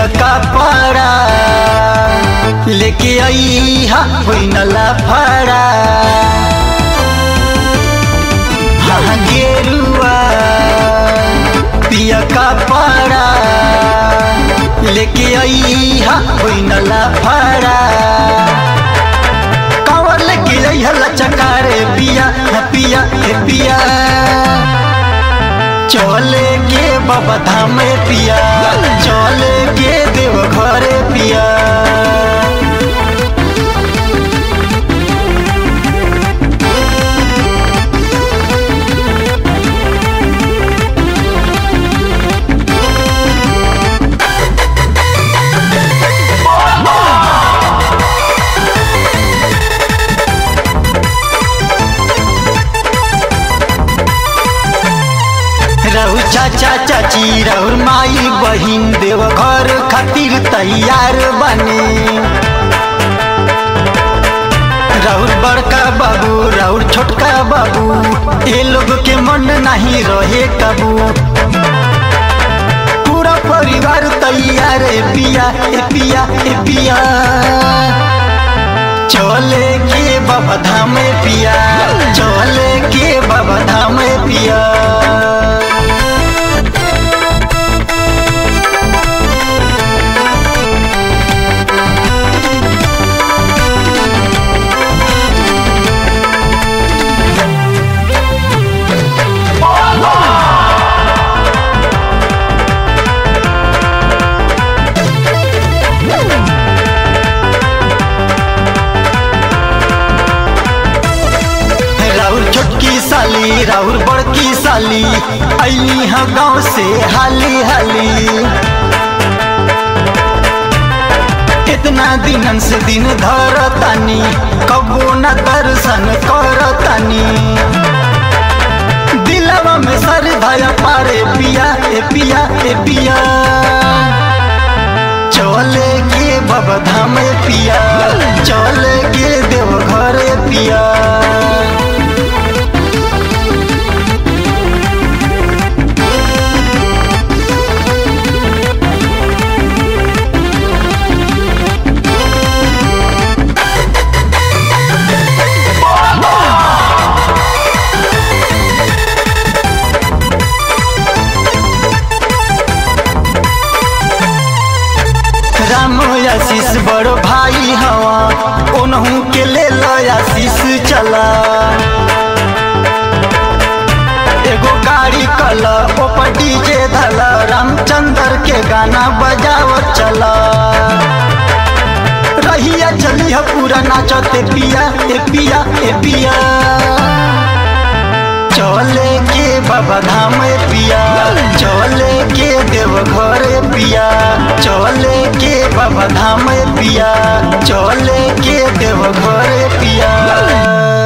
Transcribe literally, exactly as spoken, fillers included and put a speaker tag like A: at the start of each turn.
A: का पारा लेके आई हा होई नला फाड़ा हाँ गेरुआ पिया का पारा लेके आई हा होई नला फाड़ा कांवर लेके आई हला चकारे पिया पिया पिया चले के बाबा धाम पिया चले के देव घरे पिया रहु चाचा चाची रहु माई बहिन देव घर खातिर तैयार बने रहु बड़का बाबू रहु छोटका बाबू ये लोग के मन नहीं रहे कबू पूरा परिवार तैयार है पिया ए पिया ए पिया चले के बाबा धाम पिया चले के बाबा धाम पिया छोटकी साली राहुल बड़की साली अली हाँ गाँव से हाली हाली इतना दिनन से दिन धर तानी कबो न दर्शन कर तानी दिलवा में सर धया पारे पिया ए पिया ए पिया चले के बाबा धाम पिया चले के देव घरे पिया राम आशीष बड़ो भाई हवा ओनहू के ले लो आशीष चला एगो गाड़ी कला ऊपर डीजे धला रामचंद्र के गाना बजाव चला रहिया चली है पूरा नाचते पिया ए पिया ए पिया चले के बाबा धाम पिया चले के देव घरे पिया चले के बाबा धाम पिया चले के देव घरे पिया।